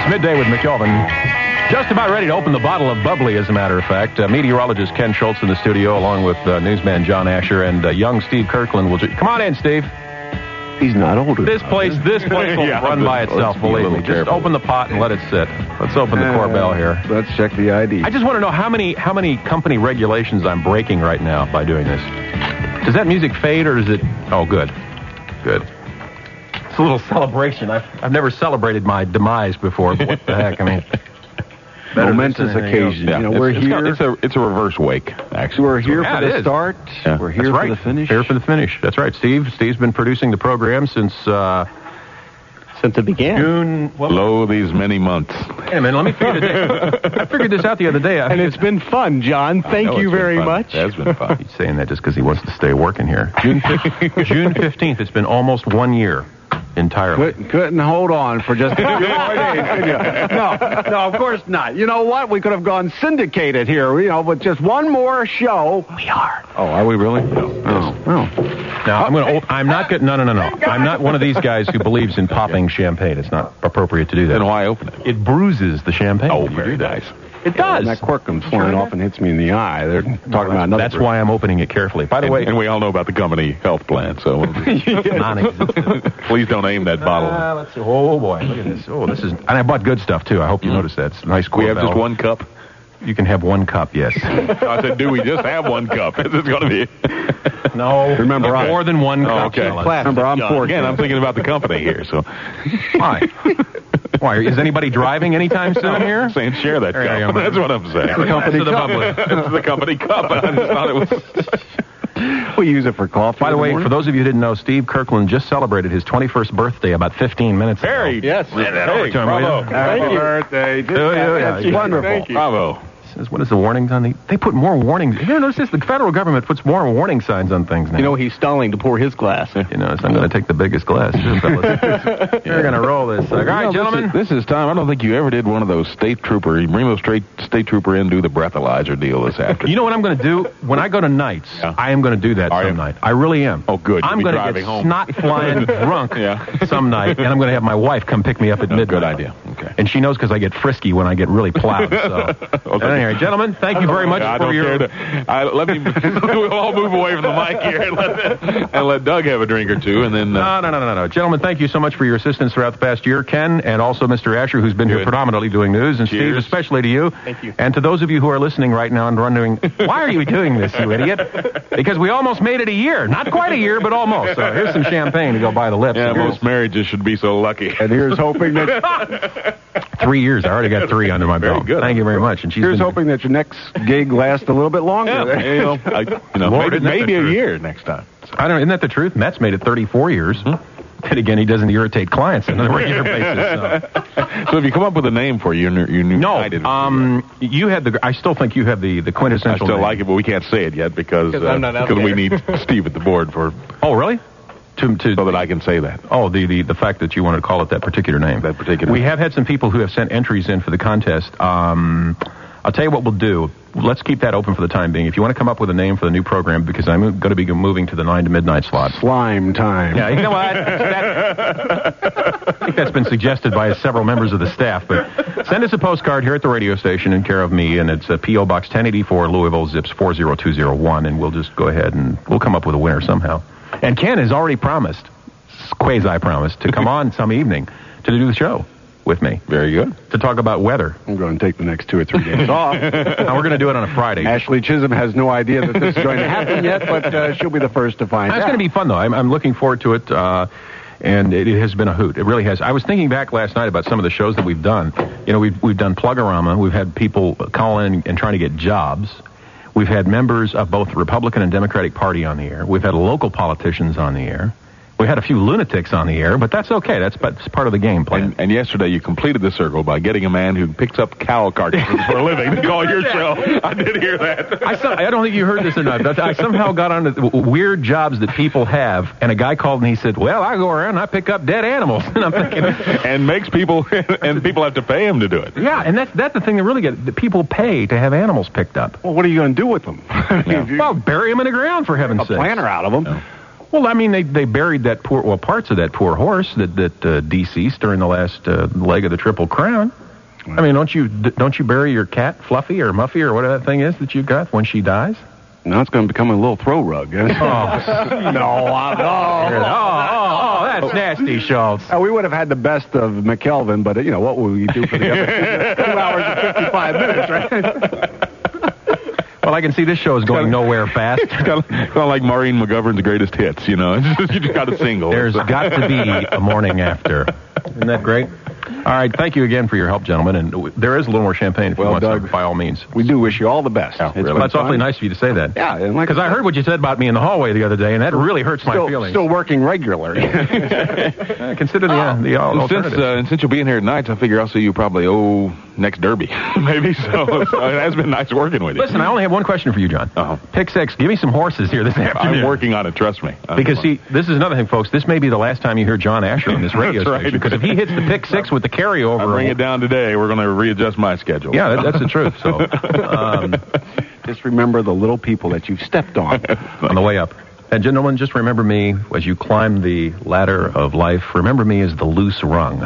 It's midday with McKelvin. Just about ready to open the bottle of bubbly, as a matter of fact. Meteorologist Ken Schultz in the studio, along with newsman John Asher and young Steve Kirkland. Come on in, Steve. He's not older. This place will run by itself, believe me. Just open the pot and let it sit. Let's open the Corbel here. Let's check the ID. I just want to know how many company regulations I'm breaking right now by doing this. Does that music fade, or is it... Oh, good. Good. It's a little celebration. I've never celebrated my demise before, but what the heck, I mean... Momentous occasion. Yeah. You know, we're here. It's a reverse wake, actually. We're here for the start. Yeah. We're here for the finish. Here for the finish. That's right. Steve's been producing the program since it began. June. Lo, these many months. Wait a minute, let me figure this out. I figured this out the other day. And it's been fun, John. Thank you very much. It has been fun. He's saying that just because he wants to stay working here. June 15th. It's been almost 1 year. Entirely. Couldn't hold on for just a few more days, could you? No, of course not. You know what? We could have gone syndicated here, with just one more show. We are. Oh, are we really? No. Oh. Now, I'm not good. No. I'm not one of these guys who believes in popping champagne. It's not appropriate to do that. Then why open it? It bruises the champagne. Oh, very nice. It does. And that cork comes flying off and hits me in the eye. They're talking about another. That's why I'm opening it carefully. By the way, and we all know about the company health plan, so non-existent. Please don't aim that bottle. Let's see. Oh boy, look at this. Oh, this is. And I bought good stuff too. I hope you noticed that. It's nice. We have just one cup. You can have one cup. Yes. I said, do we just have one cup? Is this going to be? No. Remember, more than one cup. Okay. Remember, I'm poor. Again, I'm thinking about the company here. So why? Why? Is anybody driving anytime soon here? I'm saying share that cup. That's what I'm saying. The company cup. It's the company cup. I just thought it was. We use it for coffee. By the way, for those of you who didn't know, Steve Kirkland just celebrated his 21st birthday about 15 minutes ago. Harry. Yes. Hey, bravo. Happy birthday. Yeah. Wonderful. Bravo. What is the warnings on they put more warnings. You notice this? The federal government puts more warning signs on things now. He's stalling to pour his glass. You notice I'm going to take the biggest glass, too, fellas. You're going to roll this. All right, gentlemen. This is time. I don't think you ever did one of those state trooper in, do the breathalyzer deal this afternoon. You know what I'm going to do? When I go to nights, I am going to do that some night. I really am. Oh, good. I'm going to get snot flying drunk some night, and I'm going to have my wife come pick me up at midnight. Good idea. Okay. And she knows because I get frisky when I get really plowed. So. Anyway, gentlemen, thank you very much for your... Let me... We'll all move away from the mic here and let Doug have a drink or two, and then... No. Gentlemen, thank you so much for your assistance throughout the past year. Ken, and also Mr. Asher, who's been here predominantly doing news, and Steve, especially to you. Thank you. And to those of you who are listening right now and wondering, why are you doing this, you idiot? Because we almost made it a year. Not quite a year, but almost. So here's some champagne to go by the lips. Yeah, most marriages should be so lucky. And here's hoping that... 3 years. I already got 3 under my belt. Good. Thank you very much. And here's hoping that your next gig lasts a little bit longer. Maybe a year next time. So. I don't know. Isn't that the truth? Matt's made it 34 years. And again, he doesn't irritate clients on a regular basis. So if you come up with a name for your new you had I still think you have the quintessential. I still name. like it, but we can't say it yet because we need Steve at the board for. Oh, really? So that I can say that. Oh, the fact that you wanted to call it that particular name. We have had some people who have sent entries in for the contest. I'll tell you what we'll do. Let's keep that open for the time being. If you want to come up with a name for the new program, because I'm going to be moving to the 9 to midnight slot. Slime time. Yeah, you know what? I think that's been suggested by several members of the staff. But send us a postcard here at the radio station in care of me, and it's P.O. Box 1084, Louisville, zips 40201, and we'll just go ahead and we'll come up with a winner somehow. And Ken has already promised, quasi-promised, to come on some evening to do the show with me. Very good. To talk about weather. I'm going to take the next 2 or 3 days off. Now, we're going to do it on a Friday. Ashley Chisholm has no idea that this is going to happen yet, but she'll be the first to find out. It's going to be fun, though. I'm looking forward to it, and it has been a hoot. It really has. I was thinking back last night about some of the shows that we've done. We've done Plug-A-Rama. We've had people call in and trying to get jobs. We've had members of both the Republican and Democratic Party on the air. We've had local politicians on the air. We had a few lunatics on the air, but that's okay. That's part of the game plan. And yesterday you completed the circle by getting a man who picks up cow carcasses for a living to call your show. I did hear that. I don't think you heard this or not, but I somehow got on to weird jobs that people have, and a guy called and he said, well, I go around and I pick up dead animals. And I'm thinking... and makes people... and people have to pay him to do it. Yeah, and that's the thing that really gets... People pay to have animals picked up. Well, what are you going to do with them? Well, bury them in the ground, for heaven's sake. A planter out of them. No. Well, I mean, they buried that parts of that poor horse that deceased during the last leg of the Triple Crown. I mean, don't you bury your cat Fluffy or Muffy or whatever that thing is that you got when she dies? Now it's going to become a little throw rug. No, that's nasty, Schultz. We would have had the best of McKelvin, but what will we do for the other 2 hours and 55 minutes, right? Well, I can see this show is going nowhere fast. It's kind of like Maureen McGovern's greatest hits, you just got a single. There's got to be a morning after. Isn't that great? All right, thank you again for your help, gentlemen. And there is a little more champagne if you want some, by all means. We do wish you all the best. Oh, really? That's awfully nice of you to say that. Yeah. Because I heard what you said about me in the hallway the other day, and that really hurts my feelings. Still working regularly. Consider the alternative. Since you'll be in here tonight, I figure I'll see you probably, next Derby. Maybe. So it has been nice working with you. Listen, I only have one question for you, John. Uh-huh. Pick 6. Give me some horses here this afternoon. I'm working on it, trust me. Because, see, this is another thing, folks. This may be the last time you hear John Asher on this radio station. Because if he hits the pick 6 with the carryover... I'll bring it down today. We're going to readjust my schedule. Yeah, that's the truth. So, just remember the little people that you've stepped on the way up. And gentlemen, just remember me as you climb the ladder of life. Remember me as the loose rung.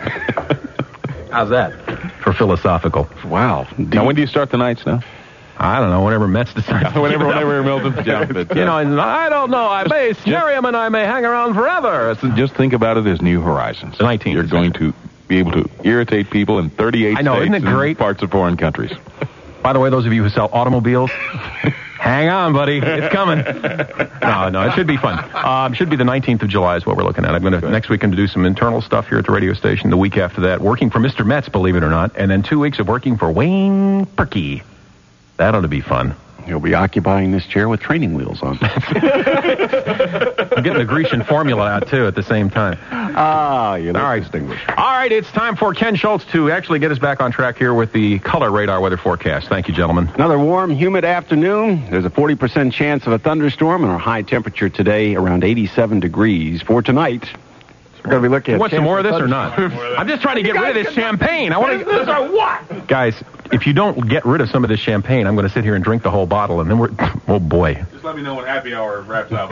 How's that for philosophical? Wow. Now, when do you start the nights now? I don't know. Whenever Mets decides. Whenever Milton. Yeah, but, I don't know. I may scare him, and I may hang around forever. Just think about it as New Horizons. The 19th. You're going to be able to irritate people in 38 I know, states isn't it great? And parts of foreign countries. By the way, those of you who sell automobiles, hang on, buddy. It's coming. No, it should be fun. It should be the 19th of July is what we're looking at. I'm going to next weekend to do some internal stuff here at the radio station. The week after that, working for Mr. Metz, believe it or not. And then 2 weeks of working for Wayne Perky. That ought to be fun. You'll be occupying this chair with training wheels on. I'm getting the Grecian formula out, too, at the same time. You look distinguished. All right, it's time for Ken Schultz to actually get us back on track here with the color radar weather forecast. Thank you, gentlemen. Another warm, humid afternoon. There's a 40% chance of a thunderstorm, and our high temperature today around 87 degrees. For tonight, we're going to be looking at... You want some more of this or not? I'm just trying to get rid of this champagne. I want to... This are what? Guys, if you don't get rid of some of this champagne, I'm going to sit here and drink the whole bottle, and then we're... Oh, boy. Just let me know when happy hour wraps up.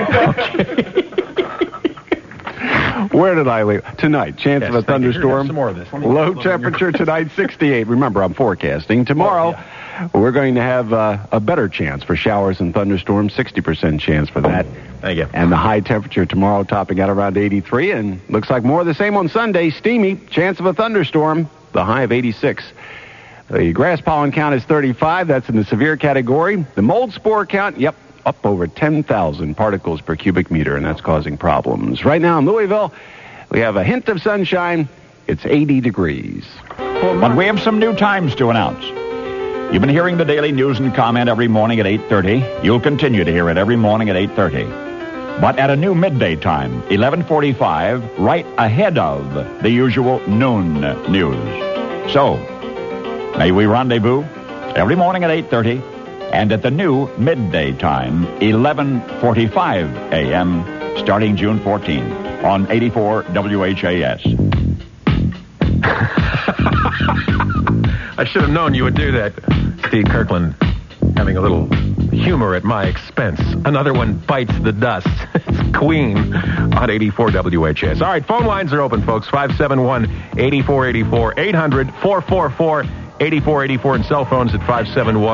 Where did I leave? Tonight, chance of a thunderstorm. Some more of this. Low temperature tonight, 68. Remember, I'm forecasting. Tomorrow, we're going to have a better chance for showers and thunderstorms, 60% chance for that. Thank you. And the high temperature tomorrow topping out around 83, and looks like more of the same on Sunday. Steamy, chance of a thunderstorm, the high of 86. The grass pollen count is 35. That's in the severe category. The mold spore count, up over 10,000 particles per cubic meter, and that's causing problems. Right now in Louisville, we have a hint of sunshine. It's 80 degrees. But we have some new times to announce. You've been hearing the daily news and comment every morning at 8:30. You'll continue to hear it every morning at 8:30. But at a new midday time, 11:45, right ahead of the usual noon news. So, may we rendezvous every morning at 8:30 and at the new midday time, 11:45 a.m., starting June 14th on 84 WHAS. I should have known you would do that. Steve Kirkland having a little humor at my expense. Another one bites the dust. It's Queen on 84 WHS. All right, phone lines are open, folks. 571-8484, 800-444-8484, and cell phones at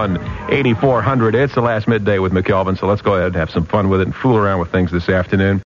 571-8400. It's the last midday with McKelvin, so let's go ahead and have some fun with it and fool around with things this afternoon.